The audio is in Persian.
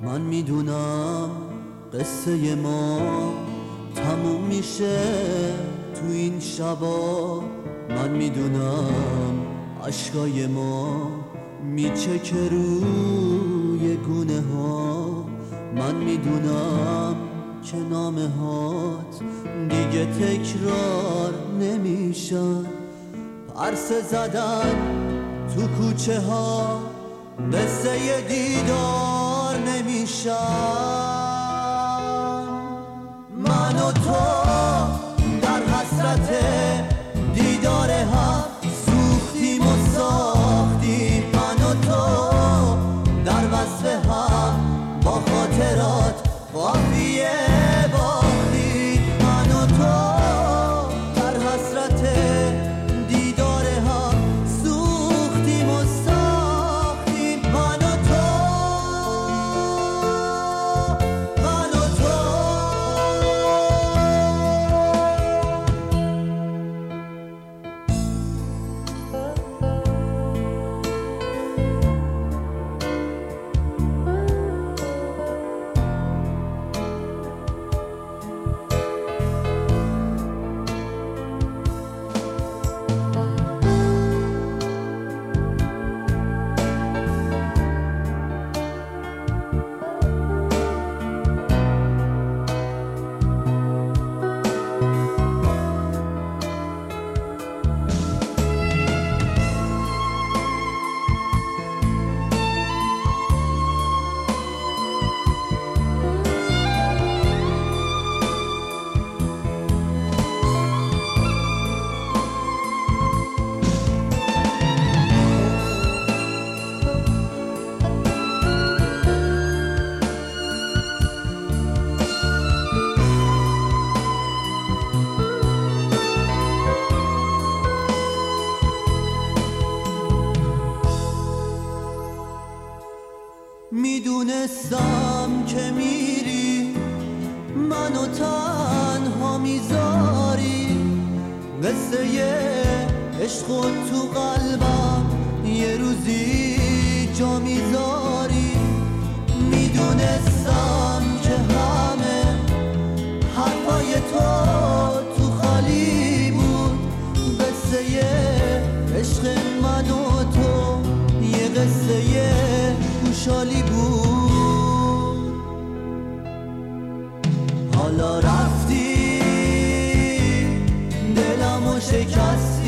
من میدونم قصه ما تموم میشه تو این شبا. من میدونم عشقای ما میچکه روی گونه ها. من میدونم که نامه هات دیگه تکرار نمیشن. عرصه زدن تو کوچه ها قصه دیدار نمیشن. من و تو در حسرت دیدار هم سوختیم و ساختیم. من و تو در وصف هم با خاطرات قافیه باختیم. من و تو در حسرت دیدار هم سوختیم و ساختیم. من و تو، من و تو. میدونستم که میری منو تنها میذاری. قصه عشق تو قلبم یه روزی جا میذاری. میدونستم که همه حرفای تو خالی بود. قصه عشق من و تو یه قصه خوشحالی بود. حالا رفتی دلمو شکستی.